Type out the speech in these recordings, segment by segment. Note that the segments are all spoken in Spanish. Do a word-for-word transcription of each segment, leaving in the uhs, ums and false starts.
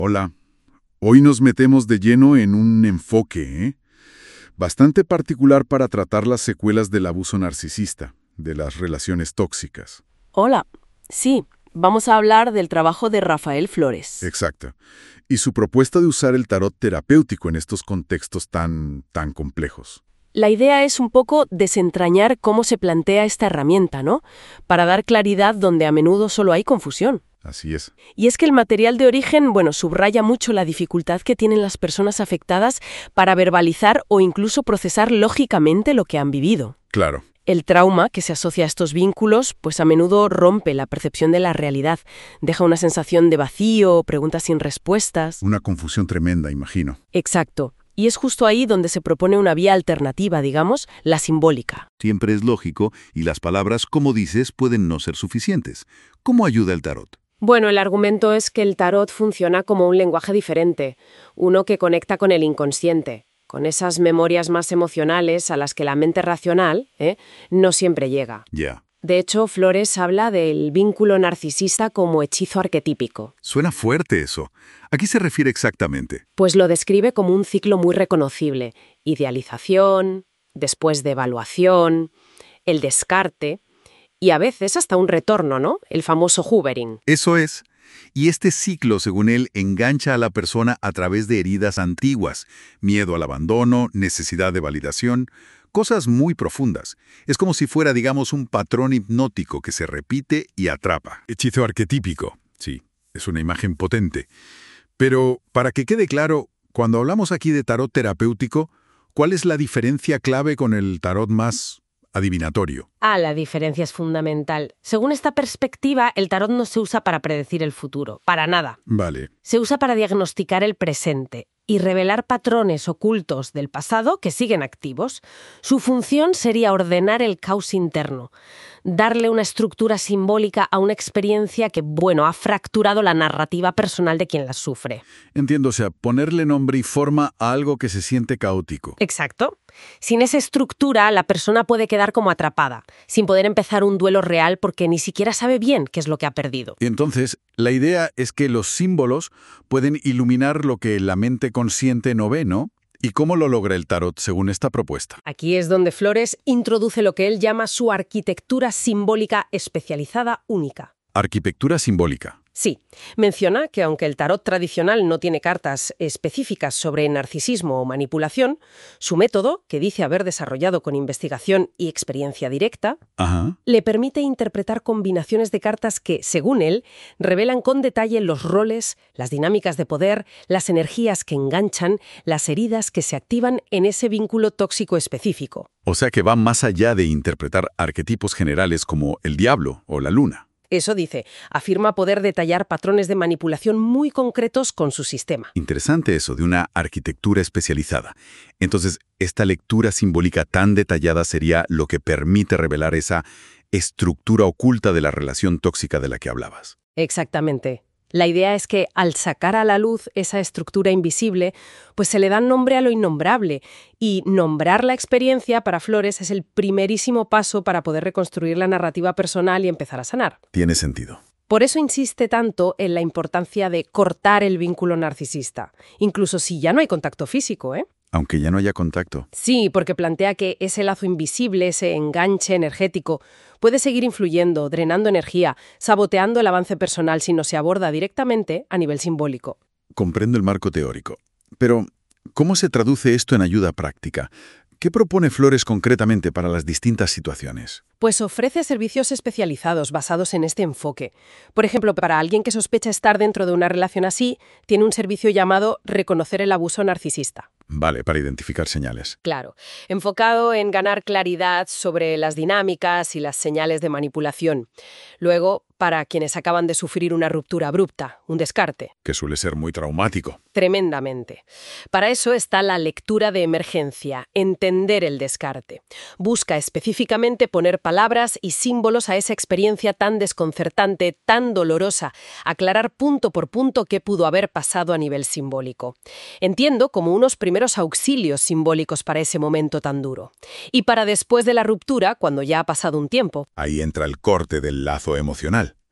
Hola. Hoy nos metemos de lleno en un enfoque, ¿eh? bastante particular para tratar las secuelas del abuso narcisista, de las relaciones tóxicas. Hola. Sí, vamos a hablar del trabajo de Rafael Flores. Exacto. Y su propuesta de usar el tarot terapéutico en estos contextos tan, tan complejos. La idea es un poco desentrañar cómo se plantea esta herramienta, ¿no? Para dar claridad donde a menudo solo hay confusión. Así es. Y es que el material de origen, bueno, subraya mucho la dificultad que tienen las personas afectadas para verbalizar o incluso procesar lógicamente lo que han vivido. Claro. El trauma que se asocia a estos vínculos, pues a menudo rompe la percepción de la realidad, deja una sensación de vacío, preguntas sin respuestas. Una confusión tremenda, imagino. Exacto. Y es justo ahí donde se propone una vía alternativa, digamos, la simbólica. Siempre es lógico y las palabras, como dices, pueden no ser suficientes. ¿Cómo ayuda el tarot? Bueno, el argumento es que el tarot funciona como un lenguaje diferente, uno que conecta con el inconsciente, con esas memorias más emocionales a las que la mente racional ¿eh? no siempre llega. Ya. Yeah. De hecho, Flores habla del vínculo narcisista como hechizo arquetípico. Suena fuerte eso. ¿A qué se refiere exactamente? Pues lo describe como un ciclo muy reconocible. Idealización, después de evaluación, el descarte y a veces hasta un retorno, ¿no? El famoso hoovering. Eso es. Y este ciclo, según él, engancha a la persona a través de heridas antiguas, miedo al abandono, necesidad de validación, cosas muy profundas. Es como si fuera, digamos, un patrón hipnótico que se repite y atrapa. Hechizo arquetípico. Sí, es una imagen potente. Pero, para que quede claro, cuando hablamos aquí de tarot terapéutico, ¿cuál es la diferencia clave con el tarot más adivinatorio? Ah, la diferencia es fundamental. Según esta perspectiva, el tarot no se usa para predecir el futuro, para nada. Vale. Se usa para diagnosticar el presente y revelar patrones ocultos del pasado que siguen activos. Su función sería ordenar el caos interno, darle una estructura simbólica a una experiencia que, bueno, ha fracturado la narrativa personal de quien la sufre. Entiendo, o sea, ponerle nombre y forma a algo que se siente caótico. Exacto. Sin esa estructura, la persona puede quedar como atrapada, sin poder empezar un duelo real porque ni siquiera sabe bien qué es lo que ha perdido. Y entonces, la idea es que los símbolos pueden iluminar lo que la mente consciente no ve, ¿no? ¿Y cómo lo logra el tarot según esta propuesta? Aquí es donde Flores introduce lo que él llama su arquitectura simbólica especializada única. Arquitectura simbólica. Sí, menciona que aunque el tarot tradicional no tiene cartas específicas sobre narcisismo o manipulación, su método, que dice haber desarrollado con investigación y experiencia directa, Ajá. le permite interpretar combinaciones de cartas que, según él, revelan con detalle los roles, las dinámicas de poder, las energías que enganchan, las heridas que se activan en ese vínculo tóxico específico. O sea que va más allá de interpretar arquetipos generales como el diablo o la luna. Eso dice, afirma poder detallar patrones de manipulación muy concretos con su sistema. Interesante eso, de una arquitectura especializada. Entonces, esta lectura simbólica tan detallada sería lo que permite revelar esa estructura oculta de la relación tóxica de la que hablabas. Exactamente. La idea es que, al sacar a la luz esa estructura invisible, pues se le da nombre a lo innombrable, y nombrar la experiencia para Flores es el primerísimo paso para poder reconstruir la narrativa personal y empezar a sanar. Tiene sentido. Por eso insiste tanto en la importancia de cortar el vínculo narcisista, incluso si ya no hay contacto físico, ¿eh? Aunque ya no haya contacto. Sí, porque plantea que ese lazo invisible, ese enganche energético, puede seguir influyendo, drenando energía, saboteando el avance personal si no se aborda directamente a nivel simbólico. Comprendo el marco teórico. Pero, ¿cómo se traduce esto en ayuda práctica? ¿Qué propone Flores concretamente para las distintas situaciones? Pues ofrece servicios especializados basados en este enfoque. Por ejemplo, para alguien que sospecha estar dentro de una relación así, tiene un servicio llamado Reconocer el abuso narcisista. Vale, para identificar señales. Claro, enfocado en ganar claridad sobre las dinámicas y las señales de manipulación. Luego, para quienes acaban de sufrir una ruptura abrupta, un descarte. Que suele ser muy traumático. Tremendamente. Para eso está la lectura de emergencia, entender el descarte. Busca específicamente poner palabras y símbolos a esa experiencia tan desconcertante, tan dolorosa, aclarar punto por punto qué pudo haber pasado a nivel simbólico. Entiendo como unos primeros auxilios simbólicos para ese momento tan duro. Y para después de la ruptura, cuando ya ha pasado un tiempo. Ahí entra el corte del lazo emocional.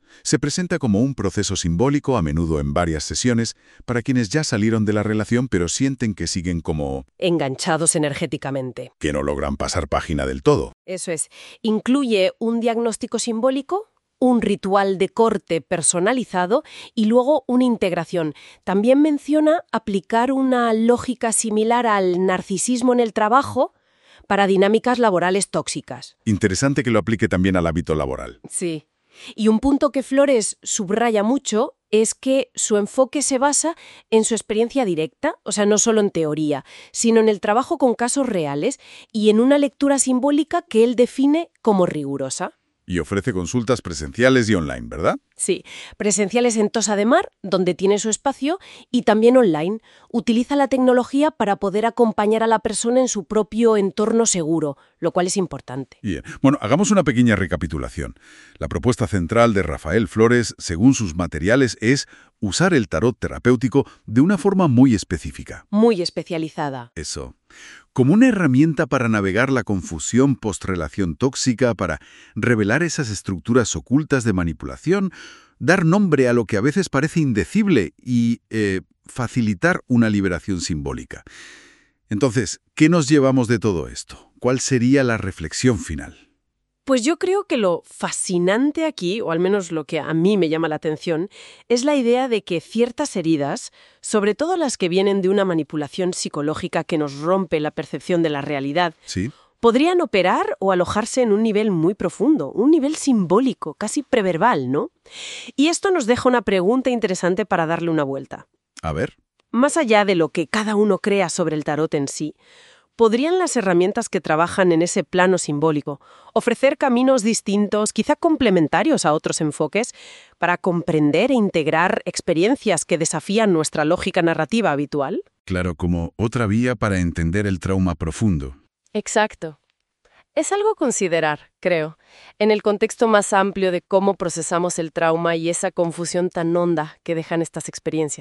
Se presenta como un proceso simbólico, a menudo en varias sesiones, para quienes ya salieron de la relación pero sienten que siguen como Enganchados energéticamente. que no logran pasar página del todo. Eso es. Incluye un diagnóstico simbólico, un ritual de corte personalizado y luego una integración. También menciona aplicar una lógica similar al narcisismo en el trabajo para dinámicas laborales tóxicas. Interesante que lo aplique también al hábito laboral. Sí. Y un punto que Flores subraya mucho es que su enfoque se basa en su experiencia directa, o sea, no solo en teoría, sino en el trabajo con casos reales y en una lectura simbólica que él define como rigurosa. Y ofrece consultas presenciales y online, ¿verdad? Sí, presenciales en Tossa de Mar, donde tiene su espacio, y también online. Utiliza la tecnología para poder acompañar a la persona en su propio entorno seguro, lo cual es importante. Bien. Bueno, hagamos una pequeña recapitulación. La propuesta central de Rafael Flores, según sus materiales, es usar el tarot terapéutico de una forma muy específica. Muy especializada. Eso. Como una herramienta para navegar la confusión post-relación tóxica, para revelar esas estructuras ocultas de manipulación, dar nombre a lo que a veces parece indecible y eh, facilitar una liberación simbólica. Entonces, ¿qué nos llevamos de todo esto? ¿Cuál sería la reflexión final? Pues yo creo que lo fascinante aquí, o al menos lo que a mí me llama la atención, es la idea de que ciertas heridas, sobre todo las que vienen de una manipulación psicológica que nos rompe la percepción de la realidad, ¿Sí? podrían operar o alojarse en un nivel muy profundo, un nivel simbólico, casi preverbal, ¿no? Y esto nos deja una pregunta interesante para darle una vuelta. A ver. Más allá de lo que cada uno crea sobre el tarot en sí, ¿podrían las herramientas que trabajan en ese plano simbólico ofrecer caminos distintos, quizá complementarios a otros enfoques, para comprender e integrar experiencias que desafían nuestra lógica narrativa habitual? Claro, como otra vía para entender el trauma profundo. Exacto. Es algo a considerar, creo, en el contexto más amplio de cómo procesamos el trauma y esa confusión tan honda que dejan estas experiencias.